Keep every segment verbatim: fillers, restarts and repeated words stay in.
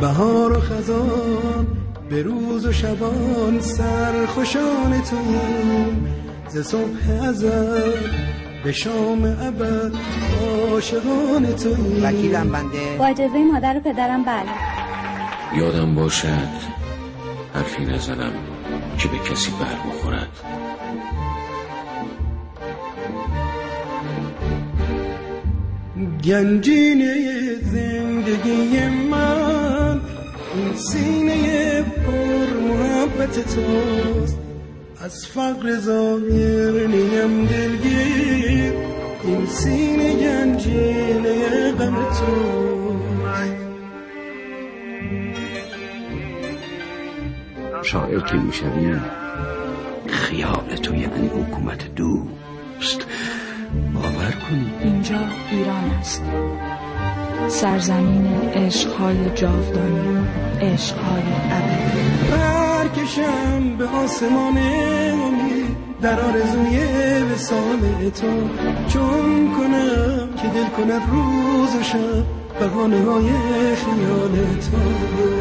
بهار و خزان به روز و شبان سرخوشان تو، ز صبح ازل به شام ابد عاشقان تو. وکیلم بنده. با اجازه مادر و پدرم بله. یادم باشد حرفی نزنم که به کسی بر بخورد. گنجینه زندگی من این سینه پر محبت توست، از فقر ظاهر نیم دلگیر، این سینه گنجینه غم توست. شاعر که میشوی خیال تو یعنی حکومت دوست. باور کنی اینجا ایران است، سرزمین عشقهای جاودانی، عشقهای ابدی. برکشم به آسمان امید در آرزوی وصال تو، چون کنم که دل کند روز و شب بهانه های خیال تو.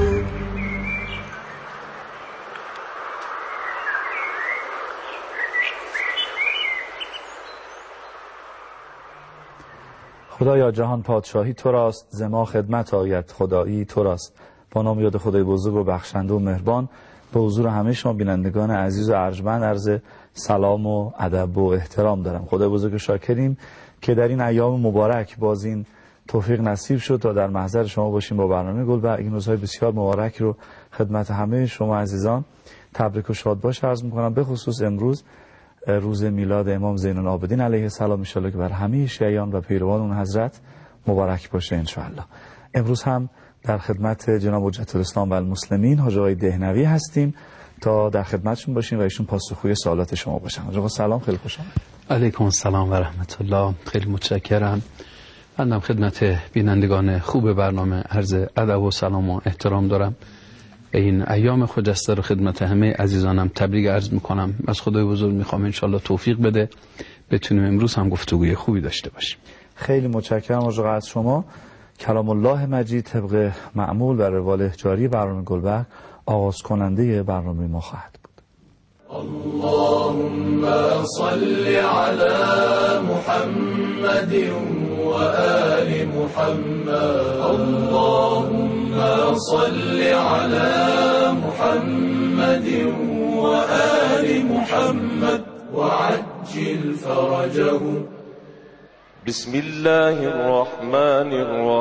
خدایا جهان پادشاهی تو راست، ز ما خدمت آید خدایی تو راست. با نام یاد خدای بزرگ و بخشنده و مهربان، به حضور همه شما بینندگان عزیز و ارجمند عرض سلام و ادب و احترام دارم. خدای بزرگ شاکریم که در این ایام مبارک باز این توفیق نصیب شد تا در محضر شما باشیم با برنامه گلبرگ. این روزهای بسیار مبارک رو خدمت همه شما عزیزان تبریک و شادباش عرض می‌کنم. به خصوص امروز روز میلاد امام زین العابدین علیه السلام، ان شاءالله که بر همه شیعیان و پیروان اون حضرت مبارک باشه ان شاءالله. امروز هم در خدمت جناب حجت الاسلام و المسلمین حاج آقای دهنوی هستیم تا در خدمتشون باشیم و ایشون پاسخگوی سوالات شما باشن. حاج آقا سلام، خیلی خوش آمدید. علیکم السلام و رحمت الله. خیلی متشکرم. منم خدمت بینندگان خوب برنامه عرض ادب و سلام و احترام دارم. این ایام خجسته رو خدمت همه عزیزانم تبریک عرض میکنم. از خدای بزرگ میخوام انشالله توفیق بده بتونیم امروز هم گفتگوی خوبی داشته باشیم. خیلی متشکرم حاج آقا از شما. کلام الله مجید طبق معمول و روال جاری برنامه گلبرگ آغاز کننده برنامه ما خواهد بود. اللهم صل علی محمد و آل محمد. اللهم صل علی محمد و آل محمد و عجل فرجهم. بسم الله الرحمن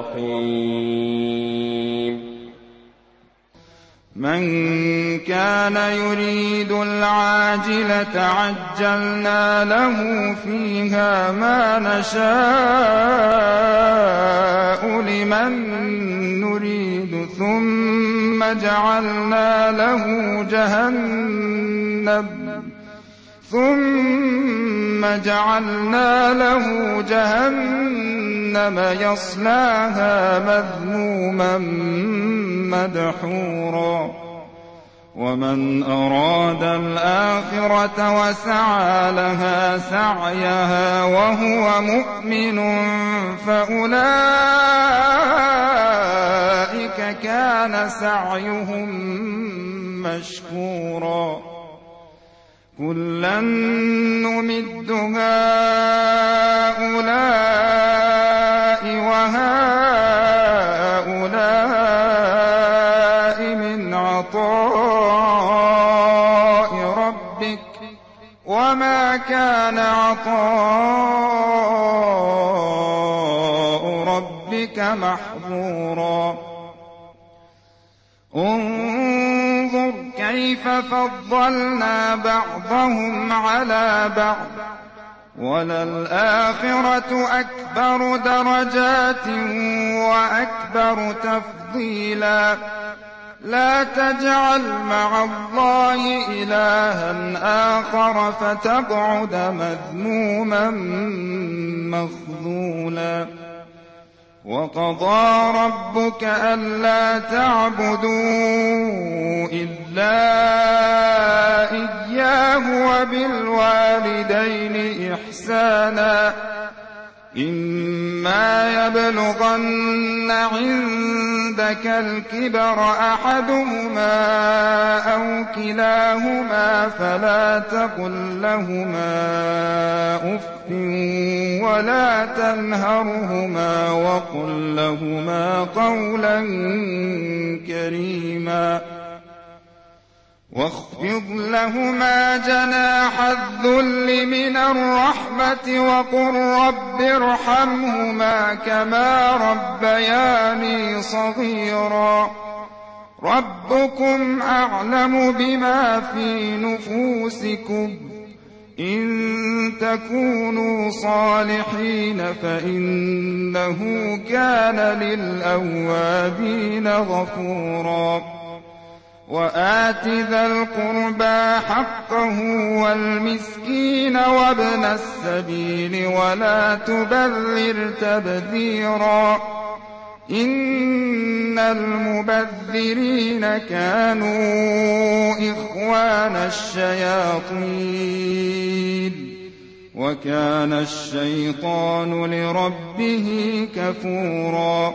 الرحیم. من كان يريد العاجلة عجلنا له فيها ما نشاء لمن نريد ثم جعلنا له جهنم ثم جعلنا له جهنم يصلاها مذموما مدحورا. ومن أراد الآخرة وسعى لها سعيها وهو مؤمن فأولئك كان سعيهم مشكورا. كلا نمد هؤلاء وهؤلاء من عطاء ربك وما كان عطاء ربك محظورا. انظر كيف فضلنا بعضهم على بعض وللآخرة أكبر درجات وأكبر تفضيلا. لا تجعل مع الله إلها آخر فتقعد مذموما مخذولا. وقضى ربك ألا تعبدوا إلا إياه وبالوالدين إحسانا إما يبلغن عندك الكبر أحدهما أو كلاهما فلا تقل لهما أف ولا تنهرهما وقل لهما قولا كريما واخفض لهما جناح الذل من الرحمة وقل رب ارحمهما كما ربياني صغيرا ربكم أعلم بما في نفوسكم إن تكونوا صالحين فإنه كان للأوابين غفورا وآت ذا القربى حقه والمسكين وابن السبيل ولا تبذر تبذيرا إن المبذرين كانوا إخوان الشياطين وكان الشيطان لربه كفورا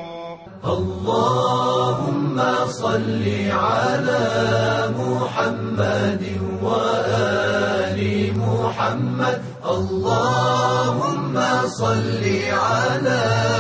اللهم صل على محمد وآل محمد اللهم صل على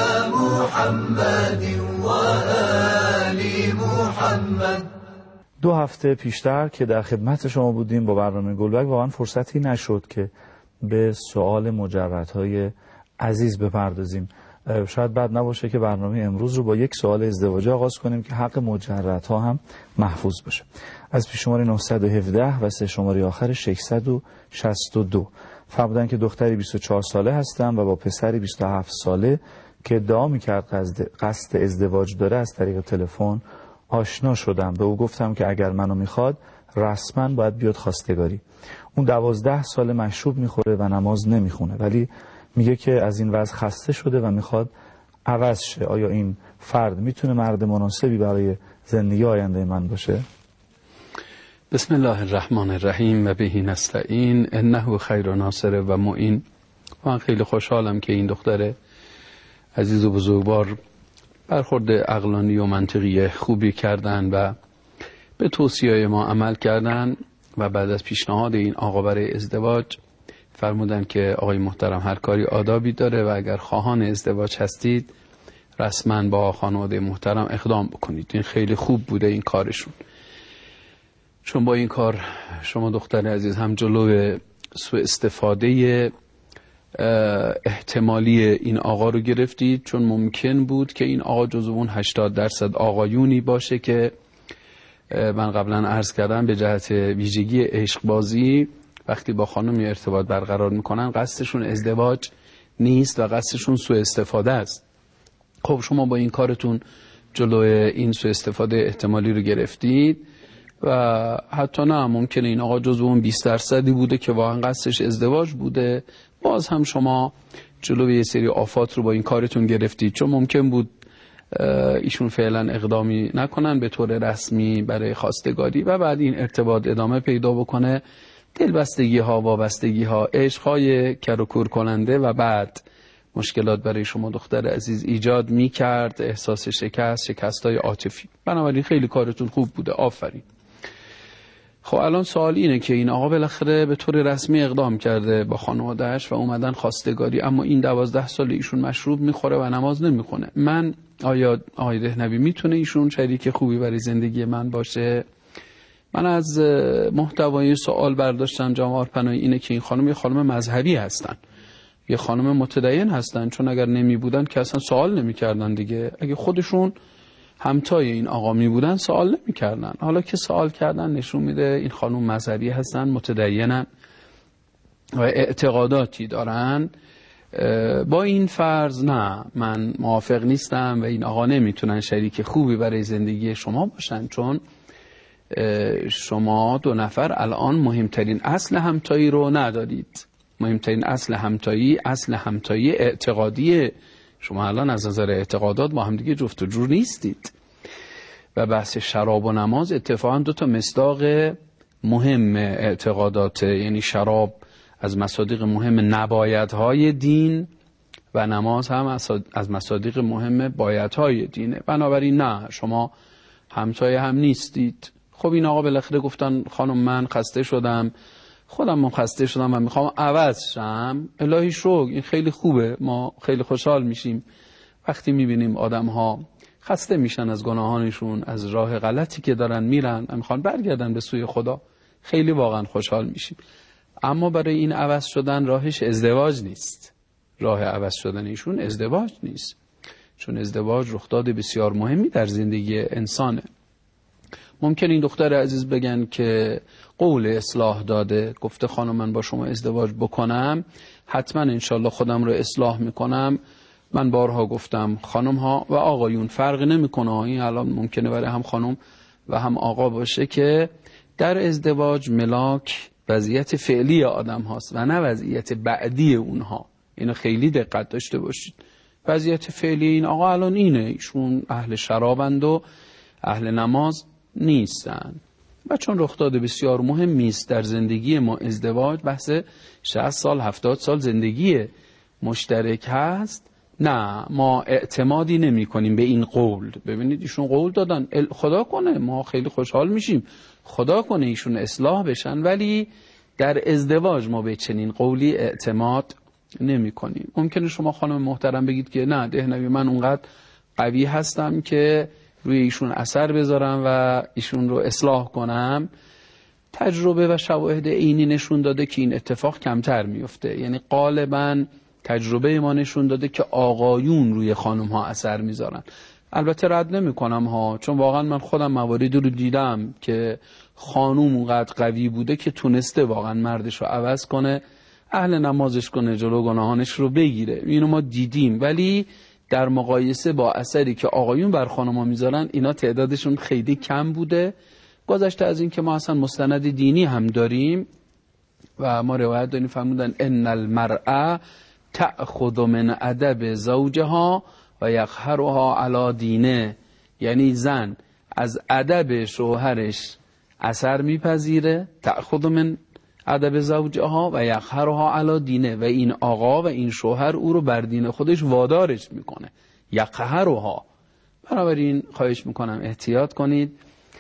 محمد وآل محمد. دو هفته پیشتر که در خدمت شما بودیم با برنامه گلبرگ واقعا فرصتی نشد که به سوال مجردهای عزیز بپردازیم. شاید بد نباشه که برنامه امروز رو با یک سوال ازدواجی آغاز کنیم که حق مجردها هم محفوظ بشه. از پیش شماره نهصد و هفده و سه شماره آخر ششصد و شصت و دو فرمودن که دختری بیست و چهار ساله هستم و با پسری بیست و هفت ساله که ادعا می‌کرد قصد ازدواج داره از طریق تلفن آشنا شدم. به او گفتم که اگر منو میخواد رسما باید بیاد خواستگاری. اون دوازده سال مشروب میخوره و نماز نمیخونه، ولی میگه که از این وضع خسته شده و میخواد عوض شه. آیا این فرد میتونه مرد مناسبی برای زندگی آینده من باشه؟ بسم الله الرحمن الرحیم و بهی نستعین انه خیر ناصر و معین. من خیلی خوشحالم که این دختر عزیز و بزرگوار برخورد عقلانی و منطقی خوبی کردن و به توصیه ما عمل کردن و بعد از پیشنهاد این آقا برای ازدواج فرمودن که آقای محترم هر کاری آدابی داره و اگر خواهان ازدواج هستید رسما با خانواده محترم اقدام بکنید. این خیلی خوب بوده این کارشون، چون با این کار شما دختر عزیز هم جلو سوء استفاده احتمالی این آقا رو گرفتید، چون ممکن بود که این آقا جزو اون هشتاد درصد آقایونی باشه که من قبلا عرض کردم به جهت ویژگی عشق بازی وقتی با خانمی ارتباط برقرار میکنن قصدشون ازدواج نیست و قصدشون سوء استفاده است. خب شما با این کارتون جلو این سوء استفاده احتمالی رو گرفتید و حتی نه ممکنه این آقا جزو اون بیست درصدی بوده که واقعا قصدش ازدواج بوده، باز هم شما جلو یه سری آفات رو با این کارتون گرفتید، چون ممکن بود ایشون فعلا اقدامی نکنن به طور رسمی برای خواستگاری و بعد این ارتباط ادامه پیدا بکنه، دلبستگی ها، وابستگی ها، عشق های کر و کور کننده و بعد مشکلات برای شما دختر عزیز ایجاد می کرد، احساس شکست، شکست های عاطفی. بنابراین خیلی کارتون خوب بوده، آفرین. خب الان سوال اینه که این آقا بالاخره به طور رسمی اقدام کرده با خانواده‌اش و اومدن خواستگاری، اما این دوازده سال ایشون مشروب میخوره و نماز نمیخونه. من آیا آقای دهنوی میتونه ایشون شریک خوبی برای زندگی من باشه؟ من از محتوای سوال برداشتم جناب پناهی اینه که این خانم یه خانم مذهبی هستن، یه خانم متدین هستن، چون اگر نمی بودن که اصلا سوال نمی کردن دیگه. اگه خودشون همتای این آقا می بودن سوال نمی کردن. حالا که سوال کردن نشون میده این خانم مذهبی هستن، متدینن و اعتقاداتی دارن. با این فرض نه، من موافق نیستم و این آقا نمیتونن شریک خوبی برای زندگی شما باشن، چون شما دو نفر الان مهمترین اصل همتایی رو ندارید. مهمترین اصل همتایی اصل همتایی اعتقادیه. شما الان از نظر اعتقادات با هم دیگه جفت و جور نیستید و بحث شراب و نماز اتفاقا دو تا مصداق مهم اعتقادات، یعنی شراب از مصادیق مهم نبایدهای دین و نماز هم از مصادیق مهم بایدهای دینه. بنابراین نه، شما همسایه هم نیستید. خب این آقا بالاخره گفتن خانم من خسته شدم، خودم من خسته شدم و میخوام عوض شم. الهی شکر، این خیلی خوبه، ما خیلی خوشحال میشیم وقتی میبینیم آدم ها خسته میشن از گناهانشون، از راه غلطی که دارن میرن و میخوان برگردن به سوی خدا. خیلی واقعا خوشحال میشیم. اما برای این عوض شدن راهش ازدواج نیست. راه عوض شدن ایشون ازدواج نیست، چون ازدواج رخداد بسیار مهمی در زندگی انسانه. ممکن این دختر عزیز بگن که قول اصلاح داده، گفته خانم من با شما ازدواج بکنم حتما انشالله خودم رو اصلاح میکنم. من بارها گفتم خانم ها و آقایون فرق نمیکنه، این الان ممکنه برای هم خانم و هم آقا باشه که در ازدواج ملاک وضعیت فعلی آدم هاست و نه وضعیت بعدی اونها. اینو خیلی دقت داشته باشید. وضعیت فعلی این آقا الان اینه، ایشون اهل شرابند و اهل نماز نیستن و چون رخداد بسیار مهمی است در زندگی ما ازدواج، بحث شصت سال هفتاد سال زندگی مشترک هست، نه ما اعتمادی نمی کنیم به این قول. ببینید ایشون قول دادن، خدا کنه ما خیلی خوشحال میشیم، خدا کنه ایشون اصلاح بشن، ولی در ازدواج ما به چنین قولی اعتماد نمی کنیم. ممکنه شما خانم محترم بگید که نه دهنوی من اونقدر قوی هستم که روی ایشون اثر بذارم و ایشون رو اصلاح کنم. تجربه و شواهد عینی نشون داده که این اتفاق کمتر میفته. یعنی غالباً تجربه ما نشون داده که آقایون روی خانم ها اثر میذارن. البته رد نمی کنم ها، چون واقعا من خودم مواردی رو دیدم که خانم اونقدر قوی بوده که تونسته واقعا مردش رو عوض کنه، اهل نمازش کنه، جلو گناهانش رو بگیره. اینو ما دیدیم، ولی در مقایسه با اثری که آقایون بر خانم‌ها میذارن اینا تعدادشون خیلی کم بوده. گذشته از این که ما اصلا مستند دینی هم داریم و ما روایت داریم فرمودن ان المرأة تأخذ من ادب زوجها و یقهرها علی دینه، یعنی زن از ادب شوهرش اثر میپذیره، تأخذ من ادب زوجها و یقهرها علی دینه، و این آقا و این شوهر او رو بر دین خودش وادارش میکنه، یقهرها. بنابراین خواهش میکنم احتیاط کنید،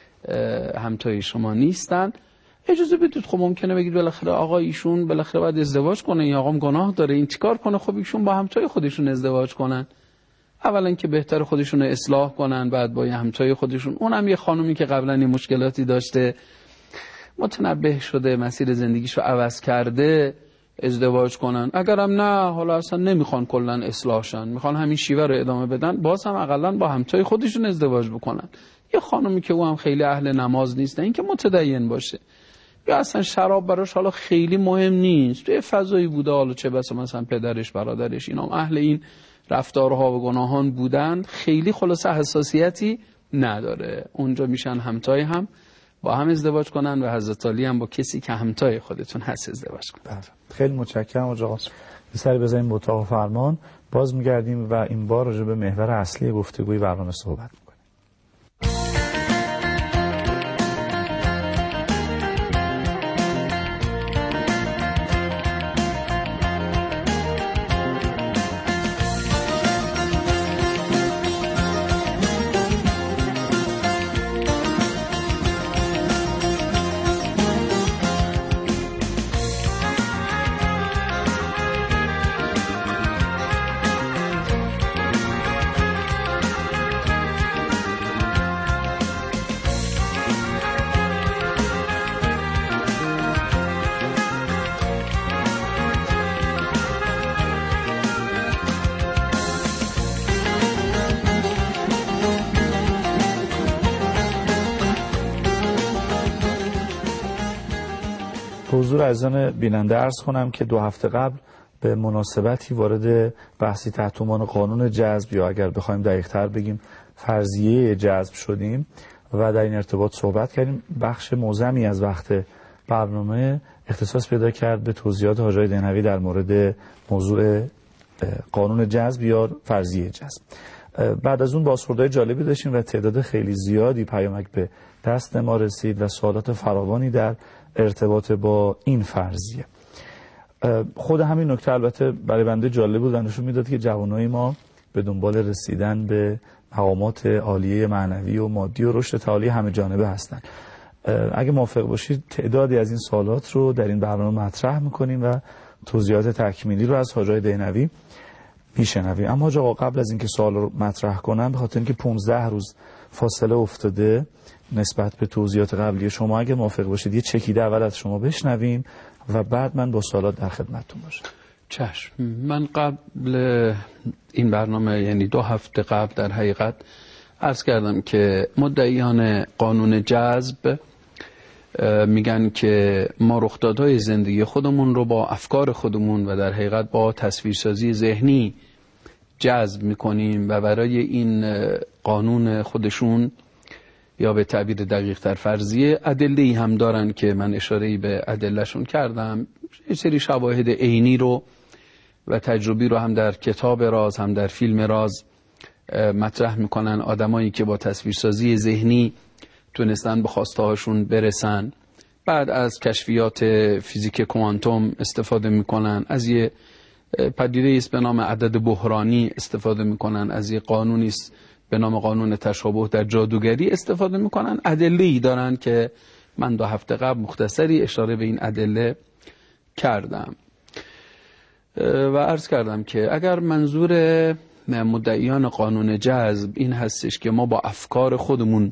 همتای شما نیستن. اجازه بدید، خب ممکنه بگید بالاخره آقا ایشون بالاخره باید ازدواج کنه، این آقام گناه داره، این چیکار کنه؟ خب ایشون با همتای خودشون ازدواج کنن. اولا که بهتر خودشون رو اصلاح کنن، بعد با همتای خودشون، اونم یه خانومی که قبلا این مشکلاتی داشته، متنبه شده، مسیر زندگیشو عوض کرده، ازدواج کنن. اگرم نه حالا اصلا نمیخوان کلا اصلاحشن، میخوان همین شیوه رو ادامه بدن، باز هم اقلا با همتای خودشون ازدواج بکنن. یه خانومی که او هم خیلی اهل نماز نیست، نه اینکه متدین باشه، یا اصلا شراب براش حالا خیلی مهم نیست، توی فضایی بوده، حالا چه بسا مثلا پدرش، برادرش اینا اهل این رفتارها و گناهان بودن، خیلی خلاصه حساسیتی نداره. اونجا میشن همتای هم با هم ازدواج کنن و حضرت علی هم با کسی که همتای خودتون هست ازدواج کنن. خیلی متشکرم آقا. سری بزنیم به اتاق فرمان، باز میگردیم و این بار راجع به محور اصلی گفتگوی برنامه صحبت میکنیم. حضور عزیزان بیننده عرض کنم که دو هفته قبل به مناسبتی وارد بحثی تحت عنوان قانون جذب، یا اگر بخوایم دقیق‌تر بگیم فرضیه جذب شدیم و در این ارتباط صحبت کردیم. بخش معظمی از وقت برنامه اختصاص پیدا کرد به توضیحات حاج آقای دهنوی در مورد موضوع قانون جذب یا فرضیه جذب. بعد از اون بازخوردهای جالبی داشتیم و تعداد خیلی زیادی پیامک به دست ما رسید و سوالات فراوانی در ارتباط با این فرضیه. خود همین نکته البته برای بنده جالب بود و نشون میداد که جوانای ما به دنبال رسیدن به مقامات عالیه معنوی و مادی و رشد تعالی همه جانبه هستن. اگه موافق باشید تعدادی از این سوالات رو در این برنامه مطرح میکنیم و توضیحات تکمیلی رو از حاج آقای دینوی میشنویم. اما حاج آقا قبل از اینکه سوال رو مطرح کنم، به خاطر اینکه پانزده روز فاصله افتاده نسبت به توضیحات قبلی شما، اگه موافق باشید یه چکیده اول از شما بشنویم و بعد من با سوالات در خدمتتون باشم. چشم. من قبل این برنامه یعنی دو هفته قبل در حقیقت عرض کردم که مدعیان قانون جذب میگن که ما رخدادهای زندگی خودمون رو با افکار خودمون و در حقیقت با تصویرسازی ذهنی جذب میکنیم و برای این قانون خودشون یا به تعبیر دقیق تر فرضیه ادله‌ای هم دارن که من اشاره‌ای به ادله‌شون کردم. یه سری شواهد عینی رو و تجربی رو هم در کتاب راز هم در فیلم راز مطرح میکنن. آدمایی که با تصویرسازی ذهنی تونستن به خواسته هاشون برسن، بعد از کشفیات فیزیک کوانتوم استفاده میکنن، از یه پدیده است به نام عدد بحرانی استفاده میکنن، از یه قانونی است به نام قانون تشابه در جادوگری استفاده میکنن. ادله‌ای دارن که من دو هفته قبل مختصری اشاره به این ادله کردم و عرض کردم که اگر منظور مدعیان قانون جذب این هستش که ما با افکار خودمون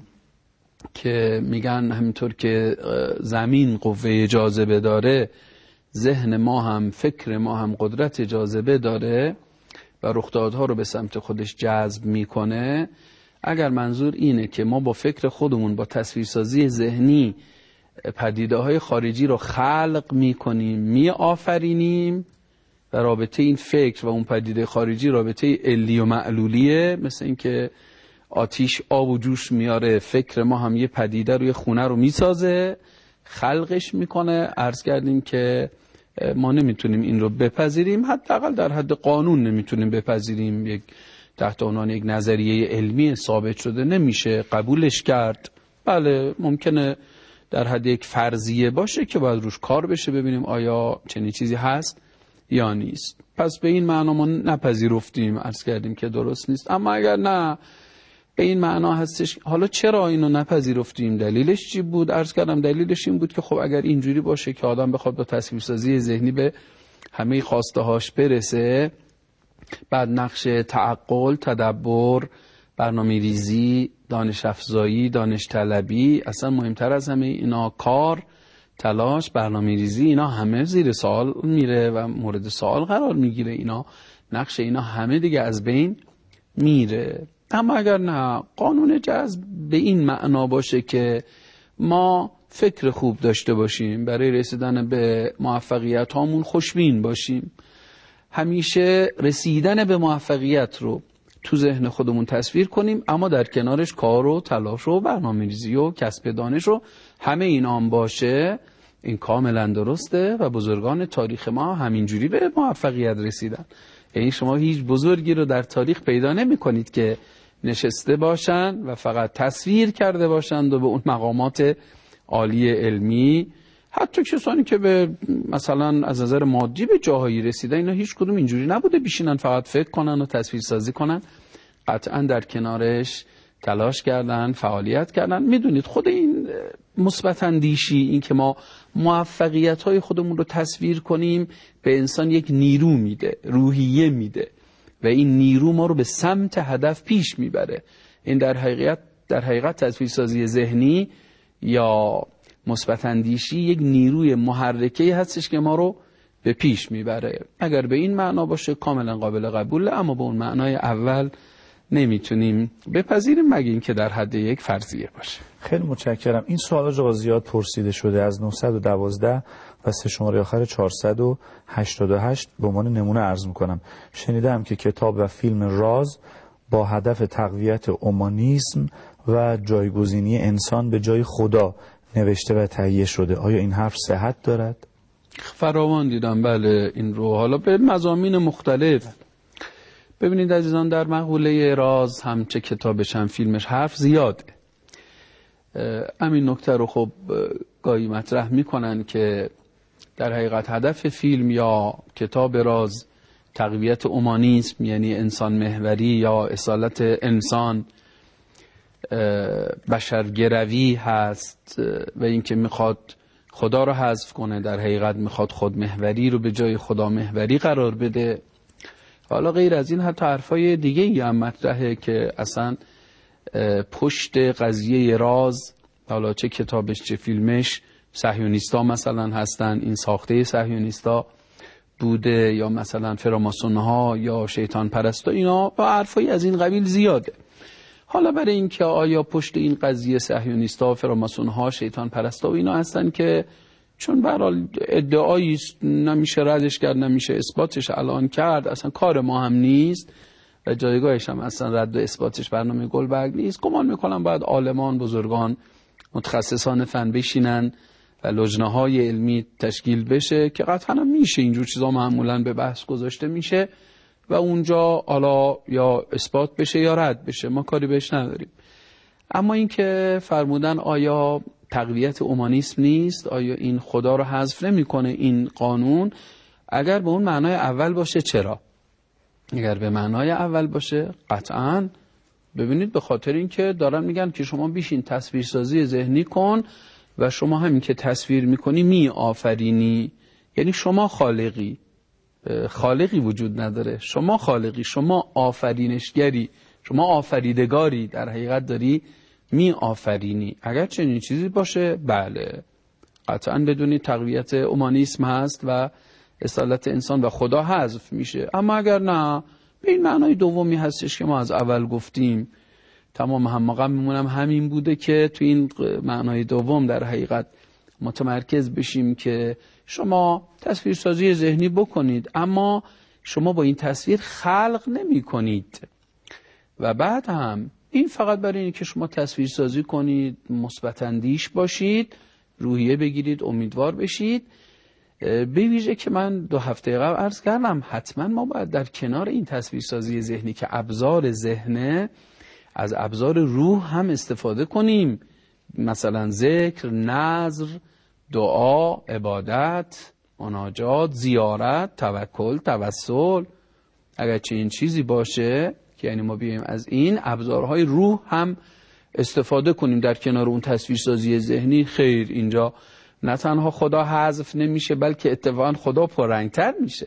که میگن همینطور که زمین قوه جاذبه داره، ذهن ما هم فکر ما هم قدرت جاذبه داره و رخدادها رو به سمت خودش جذب میکنه، اگر منظور اینه که ما با فکر خودمون با تصویرسازی ذهنی پدیده های خارجی رو خلق میکنیم، می آفرینیم و رابطه این فکر و اون پدیده خارجی رابطه علی و معلولیه، مثل این که آتیش آب و جوش میاره، فکر ما هم یه پدیده روی خونه رو میسازه، خلقش میکنه. عرض کردیم که ما نمیتونیم این رو بپذیریم، حداقل در حد قانون نمیتونیم بپذیریم. یک تحت عنوان یک نظریه علمی ثابت شده نمیشه قبولش کرد. بله ممکنه در حد یک فرضیه باشه که باید روش کار بشه، ببینیم آیا چنین چیزی هست یا نیست. پس به این معنا ما نپذیرفتیم، عرض کردیم که درست نیست. اما اگر نه به این معنا هستش، حالا چرا اینو نپذیرفتیم؟ دلیلش چی بود؟ عرض کردم دلیلش این بود که خب اگر اینجوری باشه که آدم بخواد با تصویرسازی ذهنی به همه خواسته هاش برسه، بعد نقش تعقل، تدبر، برنامه ریزی، دانش افزایی، دانش طلبی، اصلا مهمتر از همه اینا کار، تلاش، برنامه ریزی، اینا همه زیر سوال میره و مورد سوال قرار میگیره. اینا نقش اینا همه دیگه از بین میره. اما اگر نه، قانون جذب به این معنا باشه که ما فکر خوب داشته باشیم، برای رسیدن به موفقیت هامون خوشبین باشیم، همیشه رسیدن به موفقیت رو تو ذهن خودمون تصویر کنیم، اما در کنارش کار و تلاش و برنامه‌ریزی و کسب دانش رو همه اینا هم باشه، این کاملا درسته و بزرگان تاریخ ما همینجوری به موفقیت رسیدن. یعنی شما هیچ بزرگی رو در تاریخ پیدا نمی کنید که نشسته باشن و فقط تصویر کرده باشند و به اون مقامات عالی علمی، حتی کسانی که به مثلا از نظر مادی به جاهایی رسیدن، اینا هیچ کدوم اینجوری نبوده بیشینن فقط فکر کنن و تصویر سازی کنن. قطعا در کنارش تلاش کردن، فعالیت کردن. میدونید خود این مثبت اندیشی، این که ما موفقیت های خودمون رو تصویر کنیم، به انسان یک نیرو میده، روحیه میده و این نیرو ما رو به سمت هدف پیش میبره. این در حقیقت در حقیقت تصویرسازی ذهنی یا مثبت اندیشی یک نیروی محرکه هستش که ما رو به پیش میبره. اگر به این معنا باشه کاملا قابل قبوله، اما به اون معنای اول نمیتونیم بپذیریم مگه اینکه در حد یک فرضیه باشه. خیلی متشکرم. این سوال رو زیاد پرسیده شده از نهصد و دوازده و سه شماره آخر چهارصد و هشتاد و هشت به عنوان نمونه عرض میکنم. شنیدم که کتاب و فیلم راز با هدف تقویت اومانیسم و جایگزینی انسان به جای خدا نوشته و تهیه شده. آیا این حرف صحت دارد؟ فراوان دیدم بله این رو، حالا به مضامین مختلف. ببینید عزیزان، در مقوله راز هم چه کتابش هم فیلمش حرف زیاده. همین نکته رو خب گاهی مطرح میکنن که در حقیقت هدف فیلم یا کتاب راز تقویت اومانیسم، یعنی انسان محوری یا اصالت انسان، بشرگروی هست و اینکه میخواد خدا رو حذف کنه، در حقیقت میخواد خود محوری رو به جای خدا محوری قرار بده. حالا غیر از این حتی حرفای دیگه ای هم مطرحه که اصلا پشت قضیه راز، حالا چه کتابش چه فیلمش، صهیونیستا مثلا هستن، این ساخته صهیونیستا بوده، یا مثلا فراماسون ها یا شیطان پرستا، اینا و حرفایی از این قبیل زیاده. حالا برای اینکه آیا پشت این قضیه صهیونیستا، فراماسون ها، شیطان پرستا و اینا هستن که چون به هر حال ادعایی نمیشه ردش کرد، نمیشه اثباتش الان کرد، اصلا کار ما هم نیست و جایگاهش هم اصلا رد و اثباتش برنامه گلبرگ نیست. گمان میکنم باید عالمان، بزرگان، متخصصان فن بشینن و لجنه‌های علمی تشکیل بشه که قطعا هم میشه اینجور چیزا معمولا به بحث گذاشته میشه و اونجا حالا یا اثبات بشه یا رد بشه، ما کاری بهش نداریم. اما اینکه فرمودن آیا تقویت اومانیسم نیست، آیا این خدا رو حذف نمیکنه این قانون؟ اگر به اون معنای اول باشه چرا؟ اگر به معنای اول باشه قطعاً ببینید، به خاطر اینکه دارن میگن که شما بیشین تصویرسازی ذهنی کن و شما همین که تصویر میکنی می آفرینی، یعنی شما خالقی. خالقی وجود نداره، شما خالقی، شما آفرینشگری، شما آفریدگاری، در حقیقت داری می آفرینی. اگر چنین چیزی باشه بله قطعا بدونی تقویت اومانیسم هست و اصالت انسان و خدا حذف میشه. اما اگر نه، به این معنای دومی هستش که ما از اول گفتیم، تمام هممقام میمونم همین بوده که تو این معنای دوم در حقیقت متمرکز بشیم که شما تصویرسازی ذهنی بکنید اما شما با این تصویر خلق نمی کنید. و بعد هم این فقط برای اینه که شما تصویرسازی کنید، مثبت اندیش باشید، روحیه بگیرید، امیدوار بشید. به ویژه که من دو هفته قبل عرض کردم حتما ما باید در کنار این تصویرسازی ذهنی که ابزار ذهنه، از ابزار روح هم استفاده کنیم، مثلا ذکر، نذر، دعا، عبادت، مناجات، زیارت، توکل، توسل. اگر چه این چیزی باشه که یعنی ما بیایم از این ابزارهای روح هم استفاده کنیم در کنار اون تصویرسازی ذهنی، خیر اینجا نه تنها خدا حذف نمیشه بلکه اتفاقا خدا پررنگتر میشه.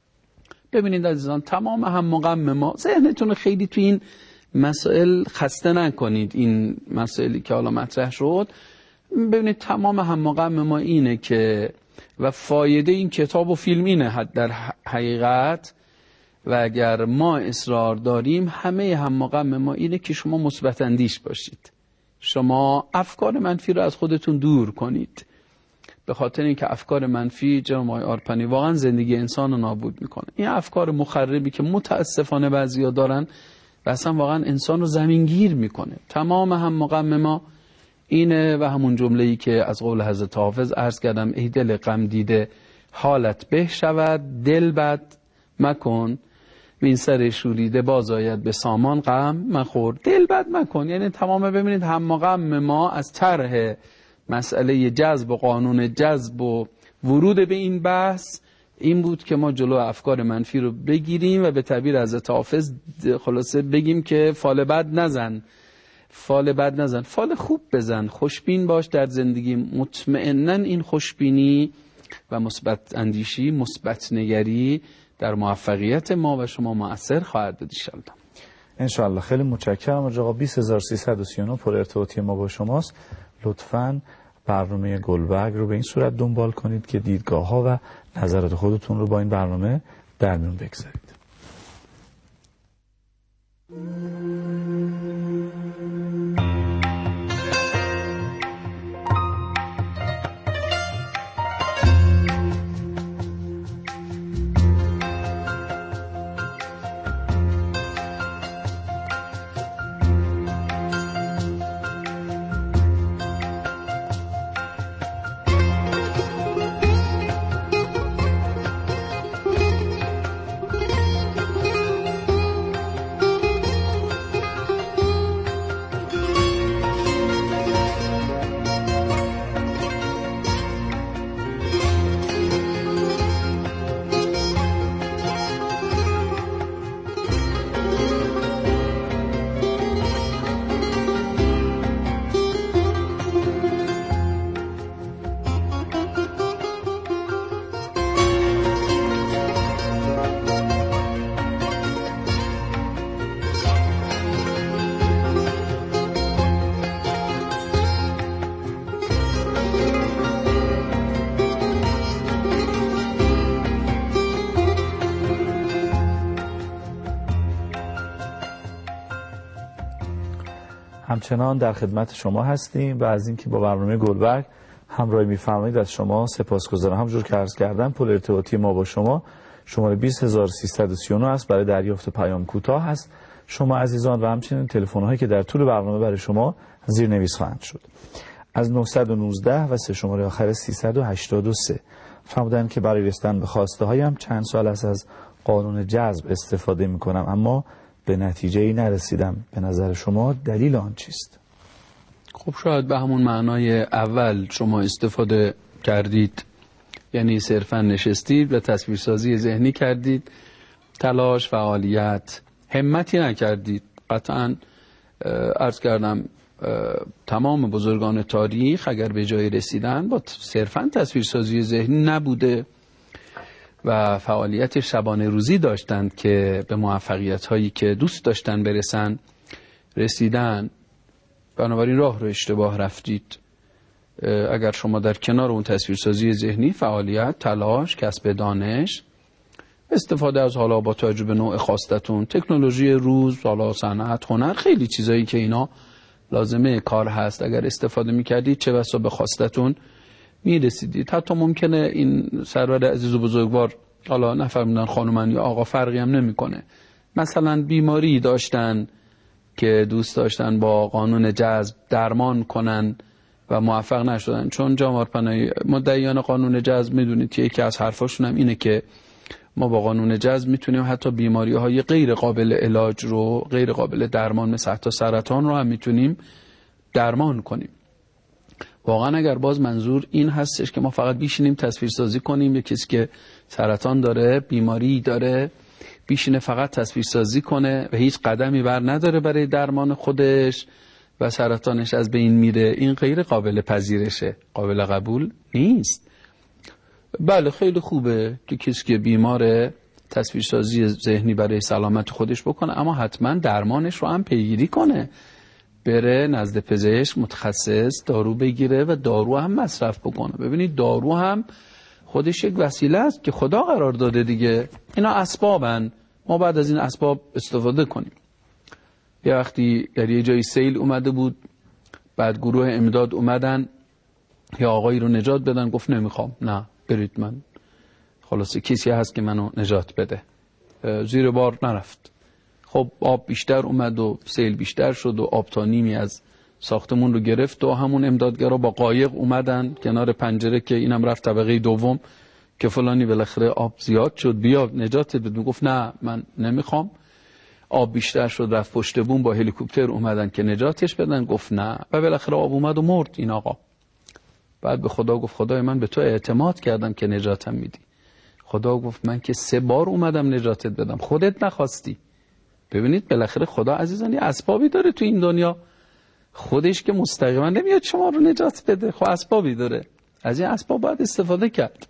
ببینید عزیزان، تمام هم مقام ما، ذهنتون خیلی تو این مسائل خسته نکنید. این مسائلی که حالا مطرح شد، ببینید تمام هم مقام ما اینه که و فایده این کتاب و فیلم اینه در حقیقت، و اگر ما اصرار داریم همه هم مقام ما اینه که شما مثبت اندیش باشید، شما افکار منفی رو از خودتون دور کنید. به خاطر اینکه افکار منفی جناب آقای آرپنی واقعا زندگی انسان رو نابود میکنه. این افکار مخربی که متاسفانه بعضیا دارن و اصلا واقعا انسان رو زمینگیر میکنه. تمام هم مقام ما اینه و همون جمله‌ای که از قول حضرت حافظ عرض کردم، ای دل غم دیده حالت به شود، دل بد مکن وین سر شوریده باز آید به سامان غم مخور. دل بد مکن، یعنی تمام ببینید هم مقام ما از طرح مسئله جذب و قانون جذب و ورود به این بحث این بود که ما جلو افکار منفی رو بگیریم و به تعبیر حضرت حافظ خلاصه بگیم که فال بد نزن، فال بد نزن، فال خوب بزن، خوشبین باش در زندگی. مطمئناً این خوشبینی و مثبت اندیشی، مثبت نگری در موفقیت ما و شما مؤثر خواهد بود انشالله. انشالله. خیلی متشکرم آقا. بیست هزار و سیصد و سی و نه پر ارتباطی ما با شماست. لطفاً برنامه گلبرگ رو به این صورت دنبال کنید که دیدگاه ها و نظرات خودتون رو با این برنامه در میون بگذارید. همچنان در خدمت شما هستیم و از اینکه با برنامه گلبرگ همراهی می‌فرمایید از شما سپاسگزارم. همونجور که عرض کردم پل ارتباطی ما با شما شماره بیست هزار و سیصد و سی و نه است برای دریافت پیام کوتاه هست شما عزیزان و همچنین تلفن‌هایی که در طول برنامه برای شما زیرنویس خواهند شد. از نهصد و نوزده و سه شماره آخر سیصد و هشتاد و سه فرمودن که برای رسیدن به خواسته هایم چند سال است از قانون جذب استفاده می کنم اما به نتیجه ای نرسیدم. به نظر شما دلیل آن چیست؟ خب شاید به همون معنای اول شما استفاده کردید، یعنی صرفا نشستید و تصویرسازی ذهنی کردید، تلاش، فعالیت، همتی نکردید. قطعا عرض کردم تمام بزرگان تاریخ اگر به جای رسیدن با صرفا تصویرسازی ذهنی نبوده و فعالیت شبانه روزی داشتند که به موفقیت هایی که دوست داشتن برسن رسیدن. بنابراین راه رو اشتباه رفتید. اگر شما در کنار اون تصویرسازی ذهنی فعالیت، تلاش، کسب دانش، استفاده از حالا با توجه به نوع خواستتون تکنولوژی روز، حالا صنعت، هنر، خیلی چیزایی که اینا لازمه کار هست، اگر استفاده میکردید چه بسا به خواستتون میرسیدید. حتی ممکنه این سرور عزیز و بزرگوار حالا نفهمیدن خانومن یا آقا فرقی هم نمیکنه، مثلا بیماری داشتن که دوست داشتن با قانون جذب درمان کنن و موفق نشدن، چون جامارپناهی مدعیان قانون جذب میدونید که یکی از حرفاشون هم اینه که ما با قانون جذب میتونیم حتی بیماری های غیر قابل علاج رو، غیر قابل درمان مثل حتی سرطان رو هم میتونیم درمان کنیم. واقعا اگر باز منظور این هستش که ما فقط بیشینیم تصویرسازی کنیم، یک کسی که سرطان داره، بیماری داره، بیشینه فقط تصویرسازی کنه و هیچ قدمی بر نداره برای درمان خودش و سرطانش از بین میره، این غیر قابل پذیرشه، قابل قبول نیست. بله خیلی خوبه که کسی که بیماره تصویرسازی ذهنی برای سلامت خودش بکنه، اما حتما درمانش رو هم پیگیری کنه، بره نزد پزشک متخصص دارو بگیره و دارو هم مصرف بکنه. ببینید دارو هم خودش یک وسیله است که خدا قرار داده دیگه، اینا اسبابن، ما بعد از این اسباب استفاده کنیم. یه وقتی در یه جایی سیل اومده بود، بعد گروه امداد اومدن یا آقایی رو نجات بدن، گفت نمیخوام، نه برید، من خلاصه کسی هست که منو نجات بده. زیر بار نرفت. خب آب بیشتر اومد و سیل بیشتر شد و آب تا نیمی از ساختمون رو گرفت و همون امدادگرا با قایق اومدن کنار پنجره که اینم رفت طبقه دوم که فلانی بالاخره آب زیاد شد بیا نجات بده، گفت نه من نمیخوام. آب بیشتر شد، رفت پشت بوم، با هلیکوپتر اومدن که نجاتش بدن، گفت نه و بالاخره آب اومد و مرد این آقا. بعد به خدا گفت خدای من به تو اعتماد کردم که نجاتم میدی. خدا گفت من که سه بار اومدم نجاتت بدم، خودت نخواستی. ببینید بالاخره خدا عزیزان یه اسبابی داره تو این دنیا، خودش که مستقیما نمیاد شما رو نجات بده، خب اسبابی داره، از این اسباب باید استفاده کرد.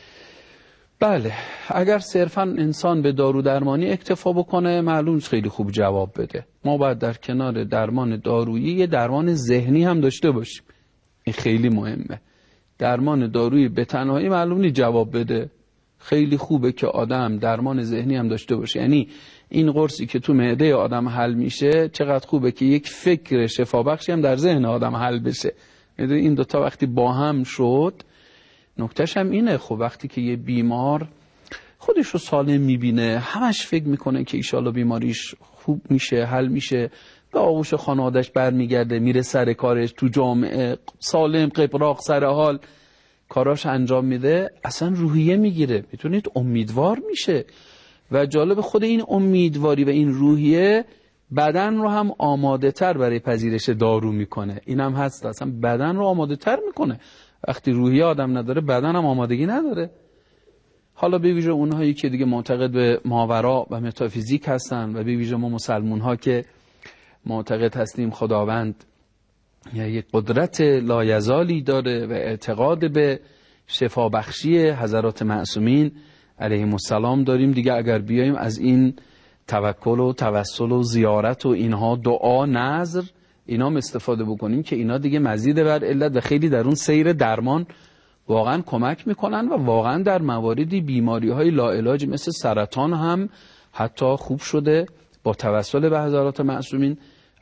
بله اگر صرفا انسان به دارو درمانی اکتفا بکنه معلوم خیلی خوب جواب بده. ما باید در کنار درمان دارویی یه درمان ذهنی هم داشته باشیم، این خیلی مهمه. درمان دارویی به تنهایی معلوم نیست جواب بده، خیلی خوبه که آدم درمان ذهنی هم داشته باشه. یعنی این قرصی که تو معده آدم حل میشه چقدر خوبه که یک فکر شفابخشی هم در ذهن آدم حل بشه. میدونی این دوتا وقتی با هم شد، نکتهش هم اینه، خب وقتی که یه بیمار خودش رو سالم میبینه، همش فکر میکنه که ایشالا بیماریش خوب میشه، حل میشه، به آغوش خانوادش برمیگرده، میره سر کارش، تو جامعه سالم قبراق سر حال کاراش انجام میده، اصلا روحیه میگیره، میتونید امیدوار میشه. و جالب خود این امیدواری و این روحیه بدن رو هم آماده تر برای پذیرش دارو میکنه. این هم هست، اصلا بدن رو آماده تر میکنه. وقتی روحیه آدم نداره بدن هم آمادگی نداره. حالا به ویژه اونهایی که دیگه معتقد به ماورا و متافیزیک هستن و به ویژه ما مسلمون ها که معتقد هستیم خداوند یک قدرت لایزالی داره و اعتقاد به شفابخشی حضرات معصومین علیهم السلام داریم، دیگه اگر بیایم از این توکل و توسل و زیارت و اینها، دعا، نذر، اینا استفاده بکنیم که اینا دیگه مزید بر علت و خیلی در اون سیر درمان واقعا کمک میکنن و واقعا در مواردی بیماری های لاعلاج مثل سرطان هم حتی خوب شده با توسل به حضرات معصومین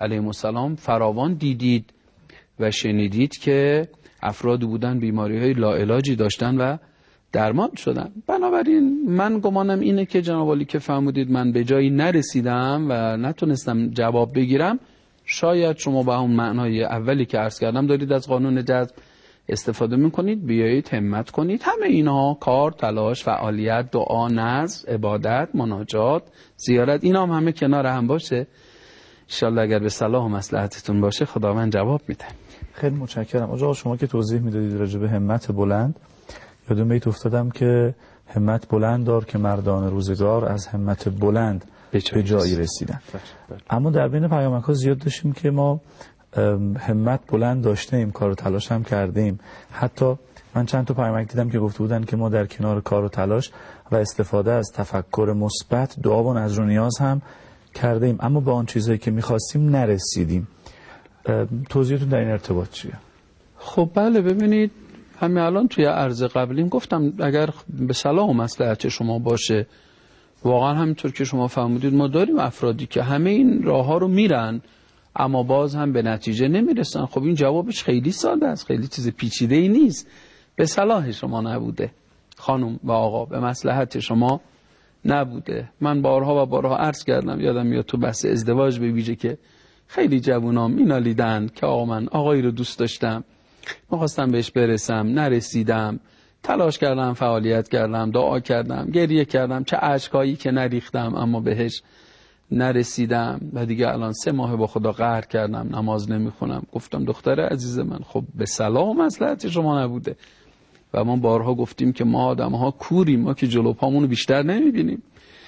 علیهم السلام فراوان دیدید و شنیدید که افرادی بودن بیماری‌های لاعلاجی داشتن و درمان شدن. بنابراین من گمانم اینه که جناب عالی که فرمودید من به جایی نرسیدم و نتونستم جواب بگیرم، شاید شما به اون معنای اولی که عرض کردم دارید از قانون جذب استفاده میکنید. بیایید همت کنید. همه اینها کار، تلاش، فعالیت، دعا، نذر، عبادت، مناجات، زیارت، اینا هم همه کنار هم باشه. انشالله اگر به صلاح و مصلحتتون باشه خداوند جواب میده. خیلی متشکرم. آقا شما که توضیح میدادید راجع به همت بلند، یادم بیت افتادم که همت بلند دار که مردان روزگار از همت بلند به جایی رسیدن. اما در بین پیامک ها زیاد داشتیم که ما همت بلند داشتیم، کار و تلاش هم کردیم. حتی من چند تا پیامک دیدم که گفته بودن که ما در کنار کار و تلاش و استفاده از تفکر مثبت دعا و نذر و نیاز هم کردیم، اما به آن چیزایی که می‌خواستیم نرسیدیم. توضیحتون در این ارتباط چیه؟ خب بله، ببینید همین الان توی عرض قبلیم گفتم اگر به صلاح و مصلحت شما باشه، واقعا همینطور که شما فرمودید ما داریم افرادی که همه این راه ها رو میرن اما باز هم به نتیجه نمیرسن. خب این جوابش خیلی ساده است، خیلی چیز پیچیده ای نیست. به صلاح شما نبوده خانم و آقا، به مصلحت شما نبوده. من بارها و بارها عرض کردم، یادم میاد تو بحث ازدواج به ویژه که خیلی جوونا مینالیدن که آقا من آقایی رو دوست داشتم، میخواستم بهش برسم، نرسیدم، تلاش کردم، فعالیت کردم، دعا کردم، گریه کردم، چه اشکایی که نریختم اما بهش نرسیدم و دیگه الان سه ماه با خدا قهر کردم، نماز نمیخونم. گفتم دختر عزیز من خب به صلاح و مصلحت شما نبوده. و ما بارها گفتیم که ما آدم ها کوریم، ما که جلو پامونو بیشتر نمیبینیم،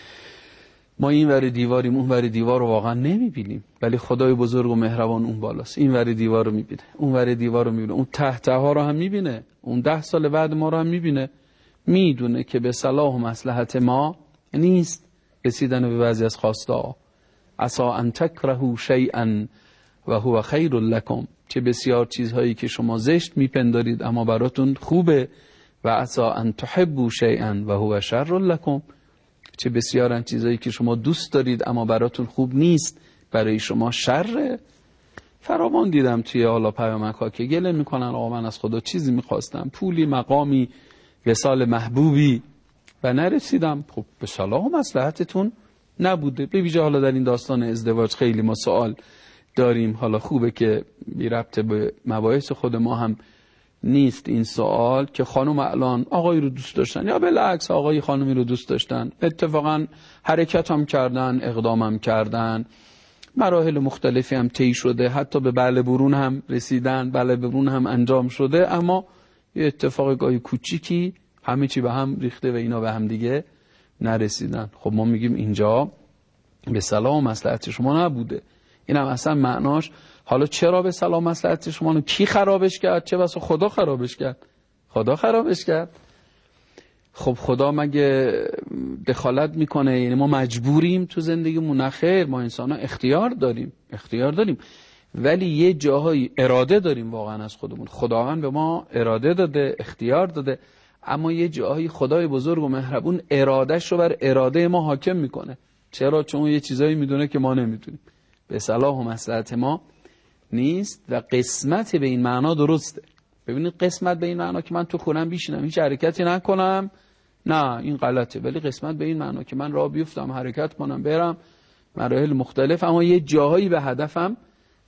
ما این ور دیواریم اون ور دیوار رو واقعا نمیبینیم، ولی خدای بزرگ و مهربان اون بالاست، این ور دیوار رو میبینه، اون ور دیوار رو میبینه، اون ته ته ها رو هم میبینه، اون ده سال بعد ما رو هم میبینه، میدونه که به صلاح و مصلحت ما نیست رسیدن به بعضی از خواستا. عسى ان تکرهوا شیئا و هو خیر لکم، چه بسیار چیزهایی که شما زشت میپندارید اما براتون خوبه، و عسى ان تحبوا شیئا و هو شر لکم، چه بسیارن چیزهایی که شما دوست دارید اما براتون خوب نیست، برای شما شره. فراوان دیدم توی حالا پیامک ها که گله میکنن آقا من از خدا چیزی میخواستم، پولی، مقامی، وصال محبوبی و نرسیدم. خب به صلاح و مصلحتتون نبوده. به ویژه حالا در این داستان ازدواج خیلی ما سوال داریم، حالا خوبه که بی ربط به مباحث خود ما هم نیست این سوال که خانم الان آقایی رو دوست داشتن یا بالعکس آقای خانمی رو دوست داشتن، اتفاقا حرکت هم کردن، اقدام هم کردن، مراحل مختلفی هم طی شده، حتی به بله برون هم رسیدن، بله برون هم انجام شده، اما یه اتفاق گاهی کوچیکی همه چی به هم ریخته و اینا به هم دیگه نرسیدن. خب ما میگیم اینجا به صلاح و مصلحت شما نبوده. این هم اصلا معناش حالا چرا به صلاح و مصلحت شما، کی خرابش کرد؟ چه بسا خدا خرابش کرد. خدا خرابش کرد. خب خدا مگه دخالت میکنه؟ یعنی ما مجبوریم تو زندگیمون؟ نه خیر، ما انسان ها اختیار داریم، اختیار داریم، ولی یه جاهای اراده داریم واقعا از خودمون. خداوند به ما اراده داده، اختیار داده، اما یه جاهای خدای بزرگ و مهربون ارادهش رو بر اراده ما حاکم میکنه. چرا؟ چون یه چیزایی میدونه که ما نمیدونیم. به صلاح و مصلحت ما نیست و قسمت به این معنا درسته. ببینید قسمت به این معنا که من تو خونم بیشینم هیچ حرکتی نکنم، نه این غلطه. ولی قسمت به این معنا که من راه بیفتم، حرکت کنم، برم مراحل مختلف، اما یه جاهایی به هدفم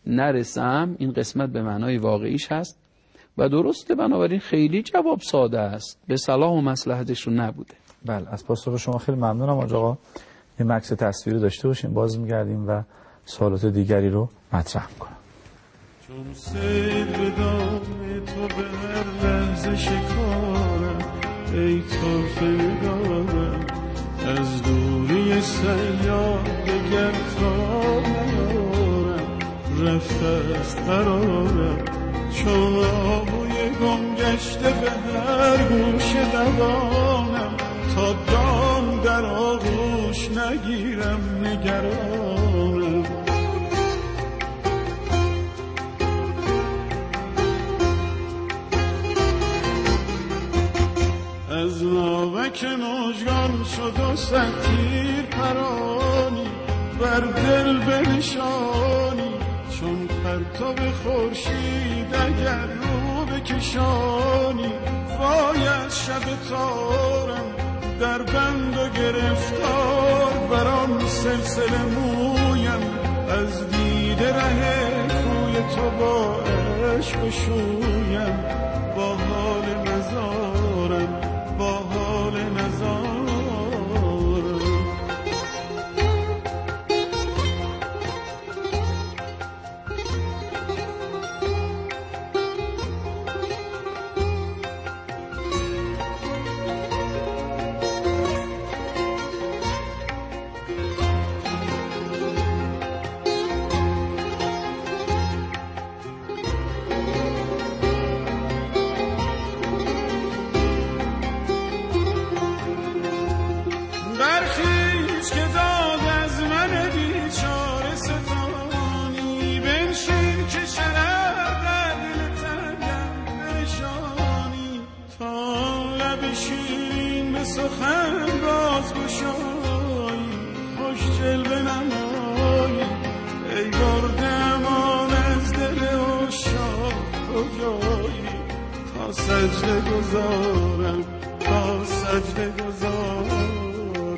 نرسم، این قسمت به معنای واقعیش هست و درسته. بنابراین خیلی جواب ساده است، به صلاح و مصلحتشون نبوده. بله، از پاسخ شما خیلی ممنونم آقا. یه مکس تصویری داشته باشیم، باز میگردیم و سوالات دیگری رو مطرح میکنم. چون سیل به دام تو به هر لحظه شکارم، ای طرف نگارم از دوری سیاد دگر تا نیارم، رفته است قرارم چون آبوی گم گشته به هر گوش دوانم، تا دام در آغوش نگیرم نگرانم. از ناوک مژگان شد و صد تیر پرانی، بر دل بنشانی چون پرتاب خورشید اگر رو بکشانی وای از شب تارم در بند و گرفتار برام سلسله مویم از دیده ره کوی تو با عشق شویم با حال نزارم با حال نزارم سخن باز بشایی خوش جلوه نمایی ای برده امان از دل عشاق کجایی تا سجده گذارم تا سجده گذارم